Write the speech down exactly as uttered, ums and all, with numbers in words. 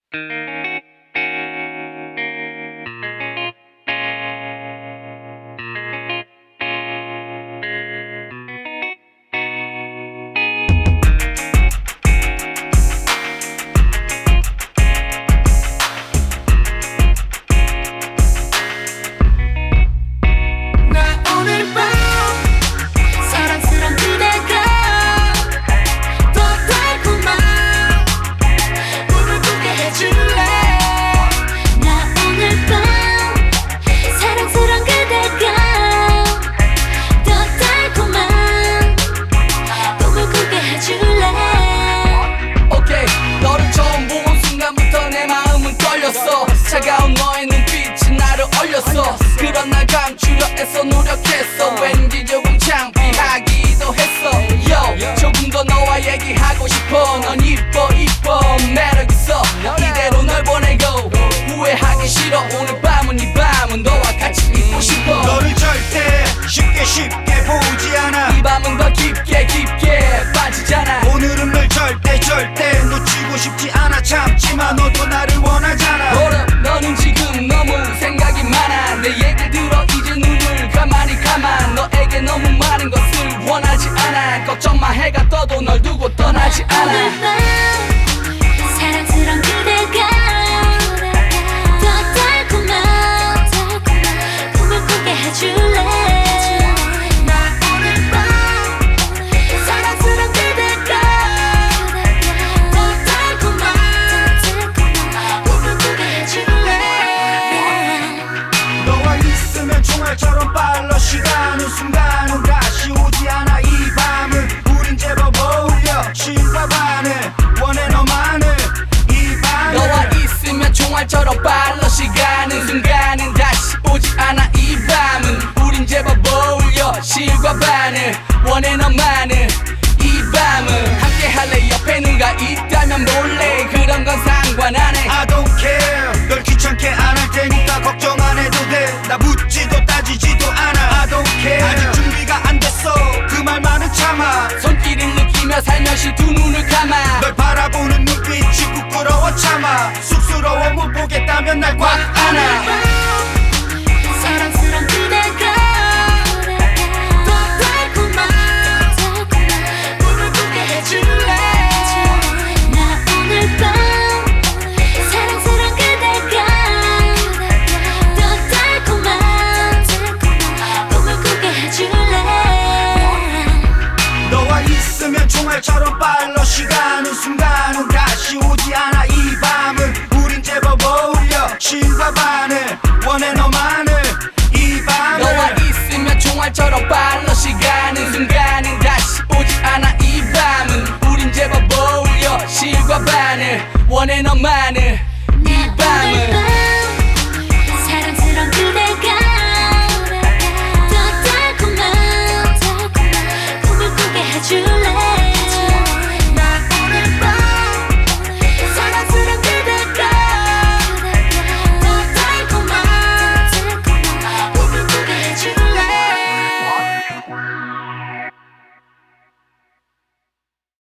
차가운 너의 눈빛이 나를 얼렸어. 그런 날 감추려 애써 노력했어. 왠지 조금 창피하기도 했어. Yo, 조금 더 너와 얘기하고 싶어. 넌 이뻐 이뻐 매력있어. 이대로 널 보내고 후회하기 싫어. 오늘 밤은 이 밤은 너와 같이 있고 싶어. 너를 절대 쉽게 쉽게 보지 않아. 이 밤은 더 깊게 깊게 빠지잖아. 오늘은 널 절대 절대 놓치고 싶지 않아. 참지만 너도 나를 원하잖아. 그럼 너는 지금 너무 생각이 많아. 내 얘기를 들어 이제 눈을 가만히 감아. 너에게 너무 많은 것을 원하지 않아. 걱정 마 해가 떠도 널 두고 떠나지 않아. 오늘 밤 사랑스런 그대가 더 달콤한 꿈을 꾸게 해줄래. 나 오늘 밤 사랑스런 그대가 더 달콤한 꿈을 꾸게 해줄래. 너와 있으면 총알처럼 빨라. 시간은 순간은 다시 오지 않아. 이 밤은 우린 제법 어울려. 실과 바늘 원해 너만을. 이 밤은 너와 있으면 총알처럼 빨라. 시간은 순간은 다시 오지 않아. 이 밤은 우린 제법 어울려. 실과 바늘 원해 너만을. 이 밤은 함께 할래. 옆에 누가 있다면 몰래. 그런 건 상관 안 해. I don't care. 널 귀찮게 안 할 테니까 걱정 안 해도 돼. 나 묻지도 따지지도 않아. I don't care. 아직 준비가 안 됐어. 그 말만은 참아. 손길을 느끼며 살며시 두 눈을 감아. 널 바라보는 눈빛이 부끄러워 참아. 쑥스러워 못 보겠다면 날 꽉